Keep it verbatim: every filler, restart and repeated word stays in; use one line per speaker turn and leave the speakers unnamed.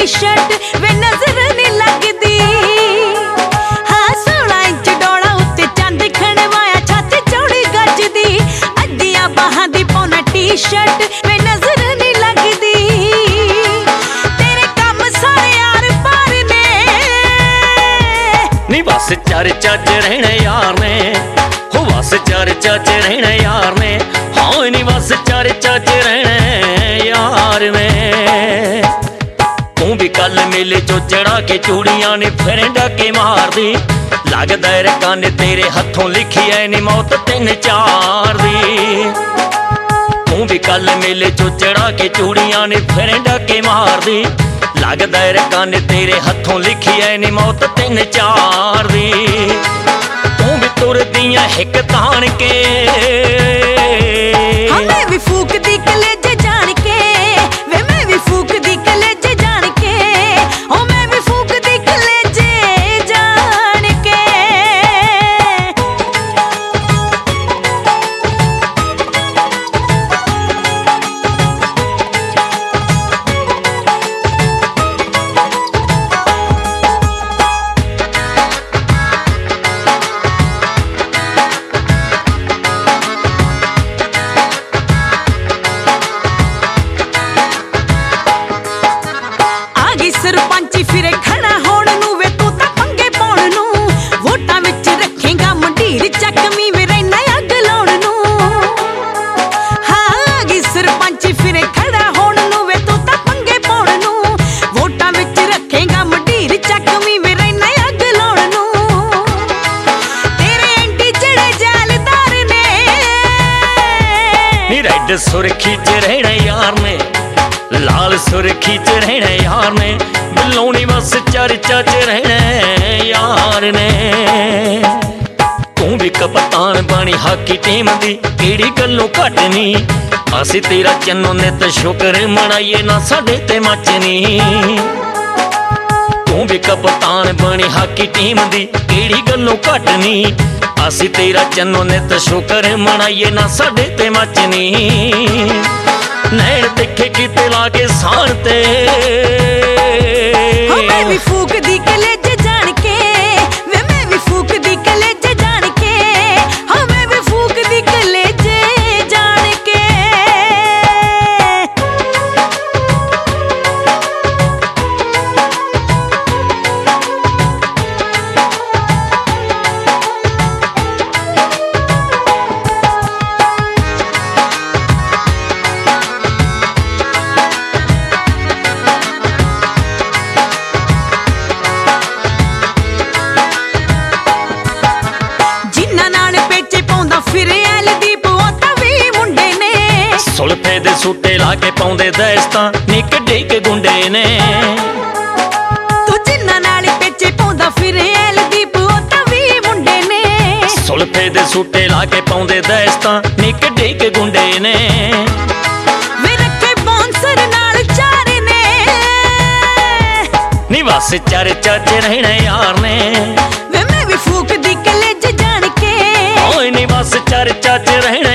T-shirt वे नजर नहीं लगदी। हाँ सोलह इंच डोला उत्ते चंद खड़वाया छाती चौड़ी गज दी अद्धियां बाहां दी पौना टी-शर्ट वे नजर नहीं लगदी। तेरे काम सारे यार पार ने
नी बस चर्चा च रहने यार ने हो बस चर्चा च रहने यार ने हाँ नी बस चर्चा च रहने यार ने। तू भी कल मेले चो चढ़ा के चूड़ियां ने फिर डाके मार दी लगदा रका ने तेरे हथों लिखी है नी मौत तीन चार दी। तू भी कल मेले चो चढ़ा के चूड़ियां ने फिर डाके मार दी लगदा रका ने तेरे हथों लिखी है नी मौत तीन चार दी। तू भी तुरदियां हिक तान के
मैं भी फूक दी कलेजे जान के वे मैं भी फूक दी कलेजे जान के ओ मैं भी फूक दी कलेजे जान के। सरपंची फिरे खड़ा होण नूं वे तू तां पंगे पाउण नूं वोटां विच रखेगा मंडीर चकमी वे रैना अग लाउण नूं। हाँ गी सरपंची फिरे खड़ा होण नूं वे तू तां पंगे पाउण नूं वोटां विच रखेगा मंडीर चकमी वे रैना अग लाउण नूं। तेरे एंटी जड़े जालदार ने
नी रेड सुरखी च रहने यार ने लाल सुरखी च रहने यार ने बिलोनी बस चर्चा च रहने यार ने। तू भी कप्तान बनी हाकी टीम दी केड़ी गल्लों घट नी असी तेरा चन्नो ने तो शुक्र मनाइए ना साडे ते मचनी। तू भी कप्तान बनी हाकी टीम दी केड़ी गल्लों घट नी असी तेरा चन्नो ने तो शुक्र मनाइए ना साडे ते मचनी। नैन दिखे किते लागे सान ते
मैं भी फूक दी कलेजे जान के वे मैं भी फूक दी कलेजे जान के हाँ मैं भी फूक दी कलेजे जान के।
सुल्फे दे सूटे लाके पाउंदे दस्तां निक डिक गुंडे ने।
तू जिन्ना नाल पेचे पाउंदा फिरे एलदीप ओ तां वी मुंडे ने।
सुल्फे दे सूटे लाके पाउंदे दस्तां निक डिक गुंडे ने।
वे रखे बांसर नाल चार ने
नी बस चर्चा च रहने यार ने
वे मैं भी फूक दी कलेजे जान के
ओए नी बस चर्चा च रहने